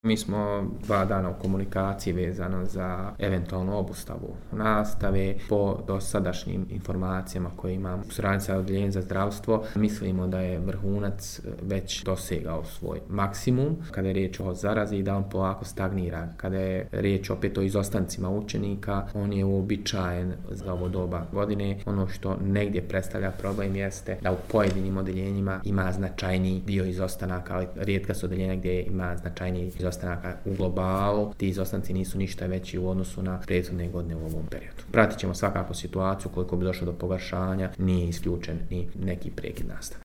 Mi smo 2 dana u komunikaciji vezano za eventualnu obustavu nastave. Po dosadašnjim informacijama koje imamo u suradnji sa Odjeljenjem za zdravstvo, mislimo da je vrhunac već dosegao svoj maksimum. Kada je riječ o zarazi i da on polako stagnira. Kada je riječ opet o izostancima učenika, on je uobičajen za ovo doba godine. Ono što negdje predstavlja problem jeste da u pojedinim odjeljenjima ima značajniji dio izostanaka, ali rijetka su odjeljenja gdje ima značajniji izostanaka u globalu. Ti izostanci nisu ništa veći u odnosu na prethodne godine u ovom periodu. Pratit ćemo svakako situaciju, koliko bi došlo do pogoršanja, nije isključen ni neki prekid nastave.